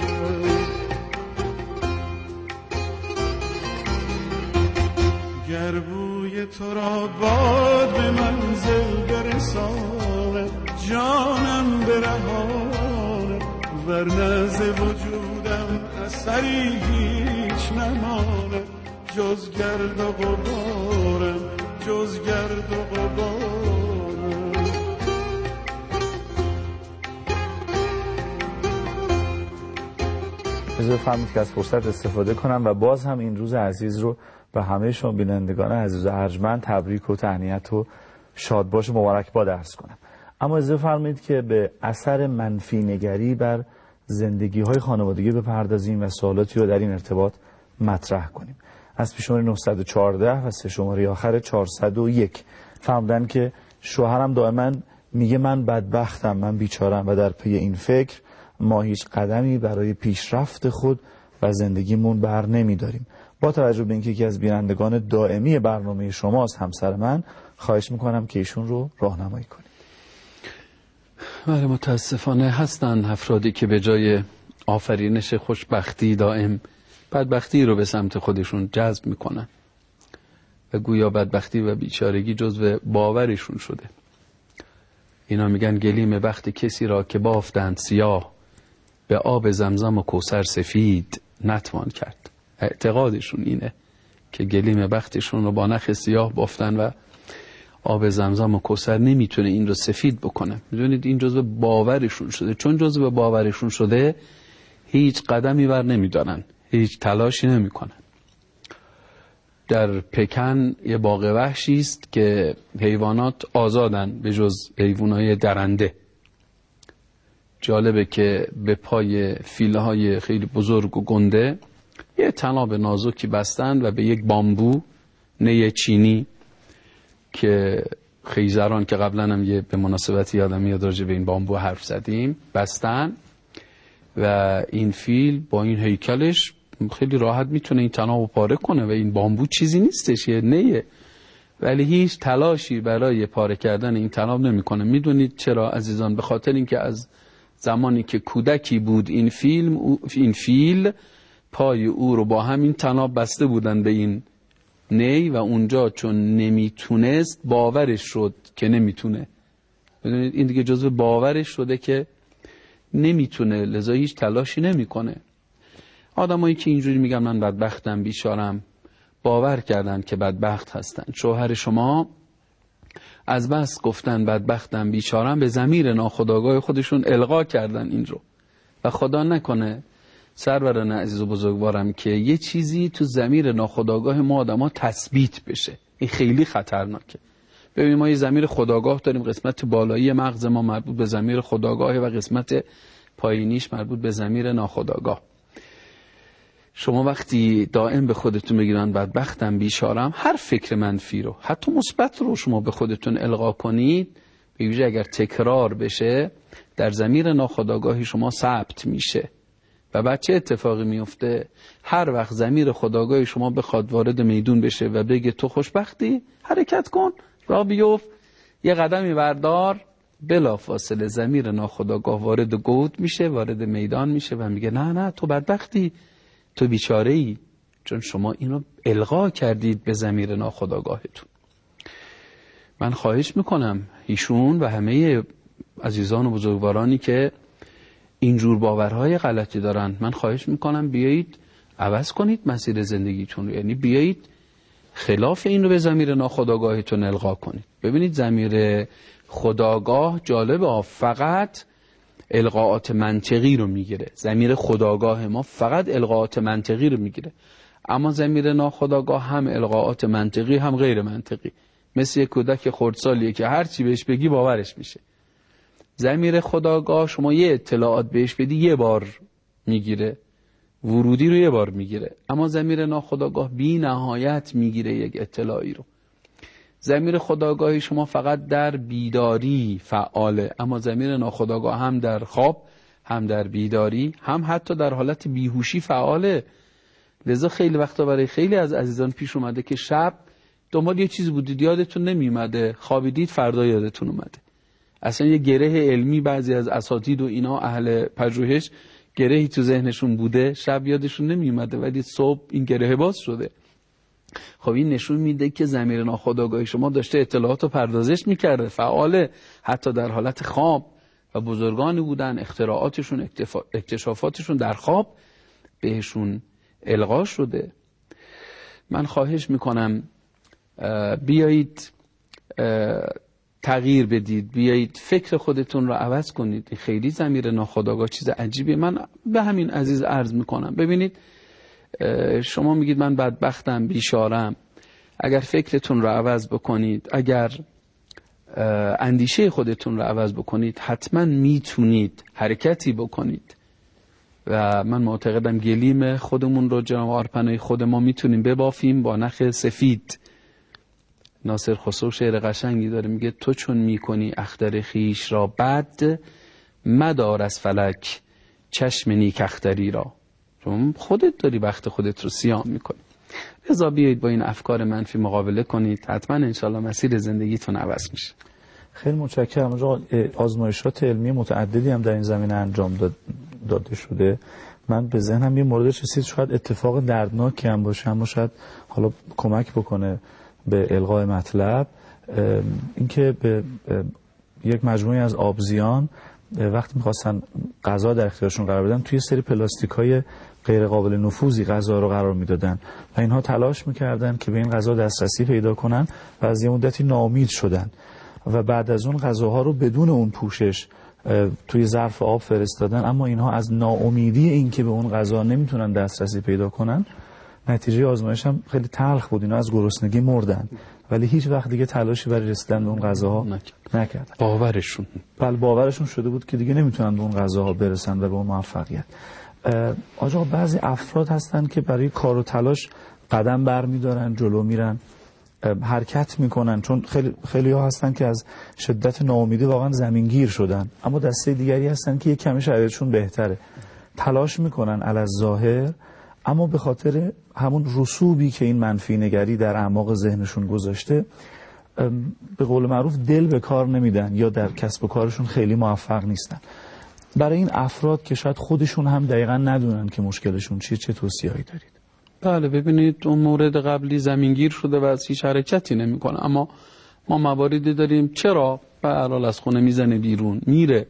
گر بوی تو را باد به منزل برساند جانم برهاند ورنه ز وجودم اثری هیچ نماند جز گرد و غبارم جز گرد و غبارم اجازه بفرمایید که از فرصت استفاده کنم و باز هم این روز عزیز رو به همه شما بینندگان عزیز و ارجمند تبریک و تهنیت و شادباش و مبارکباد عرض کنم. اما اجازه فرمایید که به اثر منفی نگری بر زندگی های خانوادگی بپردازیم و سوالاتی رو در این ارتباط مطرح کنیم. از پیش شماره نهصد و چهارده و سه شماره آخر چهارصد و یک فهمدن که شوهرم دائما میگه من بدبختم، من بیچارم و در پی این فکر ما هیچ قدمی برای پیشرفت خود و زندگیمون بر نمیداریم. با توجه به اینکه یکی از بینندگان دائمی برنامه شماست همسر من، خواهش میکنم که ایشون رو راهنمایی کنید. بله متاسفانه هستن افرادی که به جای آفرینش خوشبختی دائم بدبختی رو به سمت خودشون جذب میکنن و گویا بدبختی و بیچارگی جزو باورشون شده. اینا میگن گلیم بخت کسی را که بافتند سیاه به آب زمزم و کوثر سفید نتوان کرد. اعتقادشون اینه که گلیم بختشون رو با نخ سیاه بافتن و آب زمزم و کوثر نمیتونه این رو سفید بکنه. میدونید این جزو باورشون شده. چون جزو باورشون شده هیچ قدمی بر نمیدارن، هیچ تلاشی نمیکنن. در پکن یه باغ وحشی است که حیوانات آزادن به جز حیوانات درنده. جالبه که به پای فیله‌های خیلی بزرگ و گنده یه طناب نازکی بستن و به یک بامبو نی چینی که خیزران که قبلا هم یه به مناسبت یادم میاد راجع به این بامبو حرف زدیم بستن و این فیل با این هیکلش خیلی راحت میتونه این طنابو پاره کنه و این بامبو چیزی نیستش، یه نیه، ولی هیچ تلاشی برای پاره کردن این طناب نمیکنه. میدونید چرا عزیزان؟ به خاطر اینکه از زمانی که کودکی بود این فیلم این فیل پای او رو با همین طناب بسته بودن به این نی و اونجا چون نمیتونست باورش شد که نمیتونه. بدونید این دیگه جزو باورش شده که نمیتونه، لذا هیچ تلاشی نمیکنه. آدمایی که اینجوری میگن من بدبختم بیچارم باور کردن که بدبخت هستن. شوهر شما از بس گفتن بدبختم بیچارم به ضمیر ناخودآگاه خودشون القا کردن این رو و خدا نکنه سروران عزیز و بزرگوارم که یه چیزی تو ضمیر ناخودآگاه ما آدما تثبیت بشه. این خیلی خطرناکه. ببینید ما یه ضمیر خودآگاه داریم، قسمت بالایی مغز ما مربوط به ضمیر خودآگاه و قسمت پایینیش مربوط به ضمیر ناخودآگاه. شما وقتی دائم به خودتون بگید بدبختم بیچارم، هر فکر منفی رو حتی مثبت رو شما به خودتون القا کنید، به ویژه اگر تکرار بشه در ضمیر ناخودآگاه شما ثبت میشه و بعد چه اتفاقی میفته؟ هر وقت ضمیر خودآگاه شما بخواد وارد میدون بشه و بگه تو خوشبختی، حرکت کن، راه بیفت، یه قدمی بردار، بلا فاصله ضمیر ناخودآگاه وارد گود میشه، وارد میدان میشه و میگه نه نه تو بدبختی، تو بیچاره ای، چون شما اینو القا کردید به ضمیر ناخودآگاهتون. من خواهش میکنم ایشون و همه عزیزان و بزرگوارانی که اینجور باورهای غلطی دارن، من خواهش میکنم بیایید عوض کنید مسیر زندگیتون رو، یعنی بیایید خلاف این رو به ضمیر ناخودآگاهتون القا کنید. ببینید ضمیر خودآگاه جالبه، فقط القاءات منطقی رو میگیره. ضمیر خودآگاه ما فقط القاءات منطقی رو میگیره، اما ضمیر ناخودآگاه هم القاءات منطقی هم غیر منطقی. مثل یک کودک خردسالیه که هر چی بهش بگی باورش میشه. ضمیر خودآگاه شما یه اطلاعات بهش بدی یه بار میگیره، ورودی رو یه بار میگیره، اما ضمیر ناخودآگاه بی نهایت میگیره یک اطلاعی رو. ضمیر خودآگاهی شما فقط در بیداری فعاله، اما ضمیر ناخودآگاه هم در خواب، هم در بیداری، هم حتی در حالت بیهوشی فعاله. لذا خیلی وقتا برای خیلی از عزیزان پیش اومده که شب دنبال یه چیز بودید یادتون نمیومده، خوابیدید فردا یادتون اومده. اصلا یه گره علمی بعضی از اساتید و اینا اهل پژوهش گرهی تو ذهنشون بوده، شب یادشون نمیومده ولی صبح این گره باز شده. خب این نشون میده که ضمیر ناخودآگاه شما داشته اطلاعات رو پردازش میکرده، فعاله، حتی در حالت خواب، و بزرگانی بودن اختراعاتشون، اکتشافاتشون در خواب بهشون القا شده. من خواهش میکنم بیایید تغییر بدید، بیایید فکر خودتون رو عوض کنید. خیلی ضمیر ناخودآگاه چیز عجیبیه. من به همین عزیز عرض میکنم، ببینید شما میگید من بدبختم، بیچارم. اگر فکرتون رو عوض بکنید، اگر اندیشه خودتون رو عوض بکنید، حتما میتونید حرکتی بکنید. و من معتقدم گلیم خودمون رو جناب آرپنای خود ما میتونیم ببافیم با نخ سفید. ناصر خسرو شعر قشنگی داره، میگه تو چون میکنی اختر خیش را بد، مدار از فلک چشم نیک اختری را. چون خودت داری وقت خودت رو سیاه میکنی. لذا بیایید با این افکار منفی مقابله کنید، حتما انشالله مسیر زندگیتون عوض میشه. خیلی متشکرم. آزمایشات علمی متعددی هم در این زمینه انجام داده شده. من به ذهنم یه مورد رسید، شاید اتفاق دردناکی هم باشه، اما شاید حالا کمک بکنه به القای مطلب. اینکه به یک مجموعه از آبزیان وقتی میخواستن غذا در اختیارشون قرار بدن، توی سری پلاستیک‌های غیر قابل نفوذی غذا رو قرار میدادن و اینها تلاش میکردن که به این غذا دسترسی پیدا کنن و از یه مدتی ناامید شدن و بعد از اون غذاها رو بدون اون پوشش توی ظرف آب فرستادن. اما اینها از ناامیدی این که به اون غذا نمیتونن دسترسی پیدا کنن، نتیجه آزمایش هم خیلی تلخ بود، اینا از گرسنگی مردن، ولی هیچ وقت دیگه تلاشی برای رسیدن به اون غذاها نکردن. باورشون بله باورشون شده بود که دیگه نمیتونن به اون غذاها برسن و به اون موفقیت. آجا بعضی افراد هستن که برای کار و تلاش قدم برمیدارن، جلو میرن، حرکت میکنن، چون خیلی خیلی ها هستن که از شدت ناامیدی واقعا زمینگیر شدن، اما دسته دیگری هستن که یک کمی شرایطشون بهتره، تلاش میکنن علی الظاهر، اما به خاطر همون رسوبی که این منفی نگری در اعماق ذهنشون گذاشته، به قول معروف دل به کار نمیدن یا در کسب و کارشون خیلی موفق نیستن. برای این افراد که شاید خودشون هم دقیقا ندونن که مشکلشون چیه، چه توصیه‌ای دارید؟ بله ببینید اون مورد قبلی زمینگیر شده و از هیچ حرکتی نمیکنه، اما ما مواردی داریم چرا به حال از خونه میزنه بیرون، میره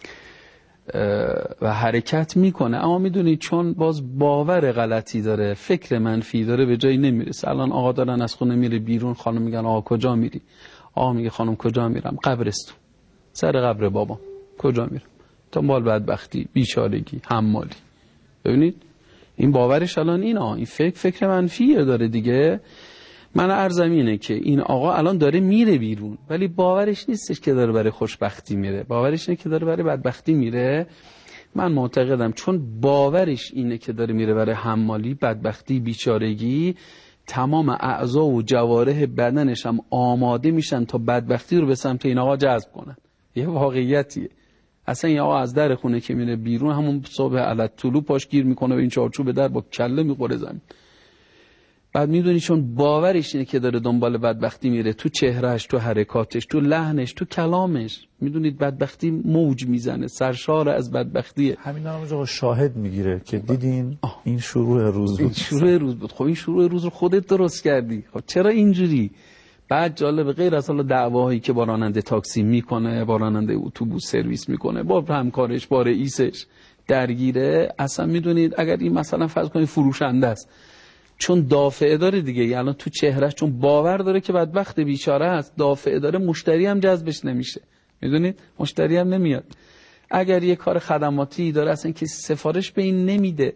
و حرکت میکنه، اما میدونید چون باز باور غلطی داره، فکر منفی داره، به جایی نمیرسه. الان آقا دارن از خونه میره بیرون، خانم میگن آقا کجا میری؟ آقا میگه خانم کجا میرم؟ قبرستون، سر قبر بابام. کجا میرم؟ دنبال بدبختی، بیچارگی، حمالی. ببینید این باورش الان اینا، این فکر فکر منفیه داره دیگه. من عرضم اینه که این آقا الان داره میره بیرون، ولی باورش نیستش که داره برای خوشبختی میره، باورش اینه که داره برای بدبختی میره. من معتقدم چون باورش اینه که داره میره برای حمالی، بدبختی، بیچارگی، تمام اعضا و جوارح بدنش هم آماده میشن تا بدبختی رو به سمت این آقا جذب کنن. یه واقعیتیه. اصلا یا از در خونه که میره بیرون همون صبح علت طلوع پاش گیر میکنه و این چارچوب در با کله میخوره زمین. بعد میدونی چون باورش اینه که داره دنبال بدبختی میره، تو چهرهش، تو حرکاتش، تو لحنش، تو کلامش. میدونید بدبختی موج میزنه، سرشار از بدبختیه. همین آقا شاهد میگیره که دیدین آه. این شروع روز بود. این شروع روز بود. خب این شروع روز رو خودت درست کردی. خب چرا اینجوری؟ بعد جالب غیر از حالا دعواهایی که با راننده تاکسی میکنه، با راننده اتوبوس سرویس میکنه، با همکارش، با رئیسش درگیره، اصلا میدونید اگر این مثلا فرض کنید فروشنده است، چون دافعه داره دیگه، یعنی تو چهرهش چون باور داره که بدبخت بیچاره است، دافعه داره، مشتری هم جذبش نمیشه. میدونید مشتری هم نمیاد. اگر یه کار خدماتی داره اصلا که سفارش به این نمیده،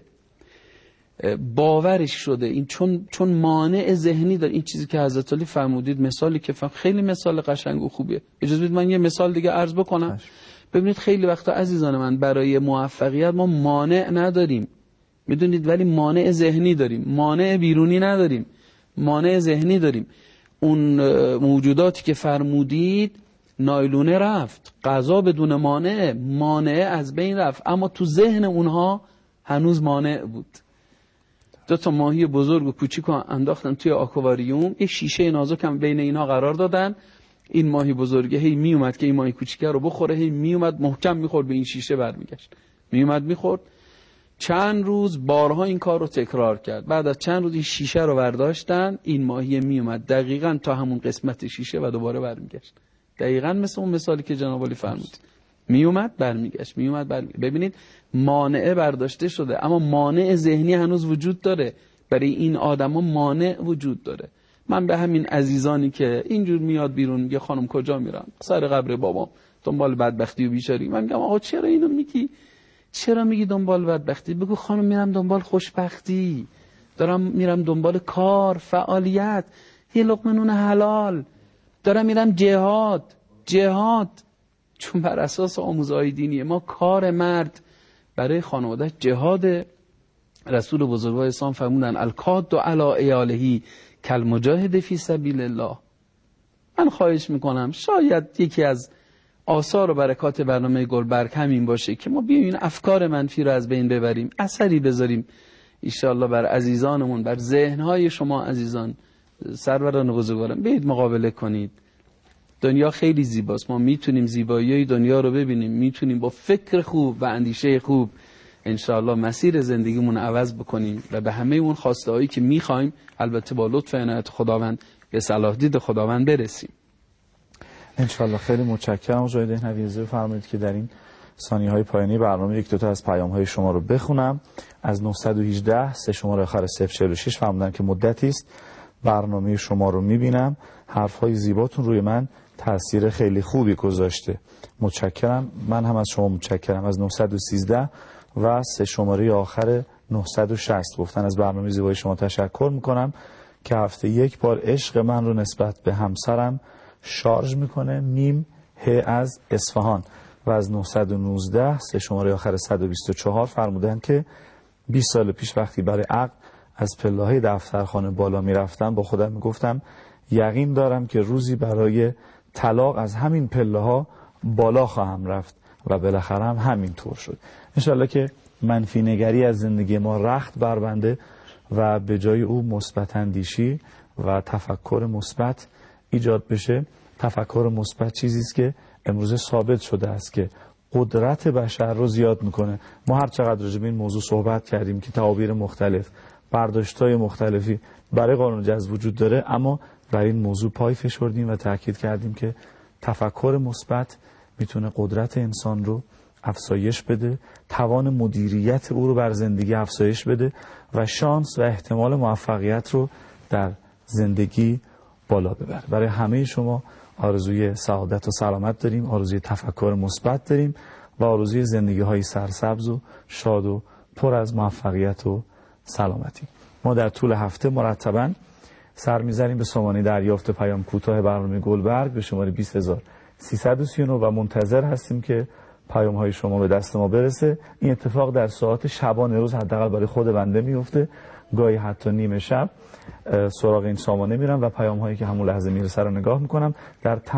باورش شده این، چون چون مانع ذهنی داره. این چیزی که حضرت علی فرمودید، مثالی که فهم خیلی مثال قشنگ و خوبیه. اجازه بدید من یه مثال دیگه عرض بکنم. ببینید خیلی وقتا عزیزان من برای موفقیت ما مانع نداریم، میدونید، ولی مانع ذهنی داریم. مانع بیرونی نداریم، مانع ذهنی داریم. اون موجوداتی که فرمودید نایلونه رفت، غذا بدون مانع، مانع از بین رفت، اما تو ذهن اونها هنوز مانع بود. دو تا ماهی بزرگ و کوچیک رو انداختن توی آکواریوم، یه شیشه نازک هم بین اینا قرار دادن. این ماهی بزرگه هی می اومد که این ماهی کوچیکه رو بخوره، هی می اومد محکم میخورد به این شیشه، برمیگشت، می اومد میخورد. چند روز بارها این کار رو تکرار کرد. بعد از چند روز این شیشه رو برداشتن، این ماهی می اومد دقیقاً تا همون قسمت شیشه و دوباره برمیگشت. دقیقاً مثل اون مثالی که جناب علی فرمود، می اومد برمیگشت، می اومد برمیگشت. ببینید مانع برداشته شده، اما مانع ذهنی هنوز وجود داره. برای این آدما مانع وجود داره. من به همین عزیزانی که اینجور میاد بیرون میگه خانم کجا میرم؟ سر قبر بابام، دنبال بدبختی و بیچاری. من میگم آقا چرا اینو میگی؟ چرا میگی دنبال بدبختی؟ بگو خانم میرم دنبال خوشبختی، دارم میرم دنبال کار، فعالیت، یه لقمه نون حلال، دارم میرم جهاد. جهاد چون بر اساس آموزهای دینی ما کار مرد برای خانواده جهاد. رسول بزرگوار اسلام فرمودن الکاد علی ایالهی کالمجاهد فی سبیل الله. من خواهش میکنم شاید یکی از آثار و برکات برنامه گلبرگ همین باشه که ما بیایم این افکار منفی رو از بین ببریم، اثری بذاریم ان شاءالله بر عزیزانمون، بر ذهنهای شما عزیزان. سروران بزرگوارم بیایید مقابله کنید. دنیا خیلی زیباست، ما میتونیم زیبایی دنیا رو ببینیم، میتونیم با فکر خوب و اندیشه خوب ان شاءالله مسیر زندگیمون عوض بکنیم و به همه اون خواسته هایی که میخوایم، البته با لطف و عنایت خداوند، به صلاح دید خداوند برسیم ان شاءالله. خیلی متشکرم مجاهد نویزه. فرمایید که در این ثانیه های پایانی برنامه یک دو تا از پیام های شما رو بخونم. از نهصد و هجده سه شماره آخر صفر چهل و شش فرمودن که مدتی است برنامه شما رو میبینم، حرف های زیباتون روی من تاثیر خیلی خوبی گذاشته. متشکرم. من هم از شما متشکرم. از نهصد و سیزده و سه شماره آخر نهصد و شصت گفتن از برنامه زیبای شما تشکر میکنم که هفته یک بار عشق من رو نسبت به همسرم شارژ میکنه. میم ه از اصفهان. و از نهصد و نوزده سه شماره آخر صد و بیست و چهار فرمودن که بیست سال پیش وقتی برای عقد از پله‌های دفترخانه بالا میرفتم با خودم میگفتم یقین دارم که روزی برای طلاق از همین پله‌ها بالا خواهم رفت و بالاخره هم همین طور شد. انشالله که منفی نگری از زندگی ما رخت بربنده و به جای او مثبت اندیشی و تفکر مثبت ایجاد بشه. تفکر مثبت چیزی است که امروز ثابت شده است که قدرت بشر رو زیاد میکنه. ما هر چقدر راجع به این موضوع صحبت کردیم که تعابیر مختلف، برداشت‌های مختلفی برای قانون جذب وجود داره، اما برای این موضوع پای فشردیم و تاکید کردیم که تفکر مثبت میتونه قدرت انسان رو افزایش بده، توان مدیریت او رو بر زندگی افزایش بده و شانس و احتمال موفقیت رو در زندگی بالا ببره. برای همه شما آرزوی سعادت و سلامت داریم، آرزوی تفکر مثبت داریم و آرزوی زندگی های سرسبز و شاد و پر از موفقیت و سلامتی. ما در طول هفته مرتباً سر می‌زنیم به سامانه دریافت پیام کوتاه برنامه گلبرگ به شماره بیست هزار و سیصد و سی و نه و منتظر هستیم که پیام های شما به دست ما برسه. این اتفاق در ساعات شبانه روز حداقل برای خود بنده میفته، گاهی حتی نیمه شب سراغ این سامانه میرم و پیام هایی که همون لحظه میرسه رو نگاه میکنم. در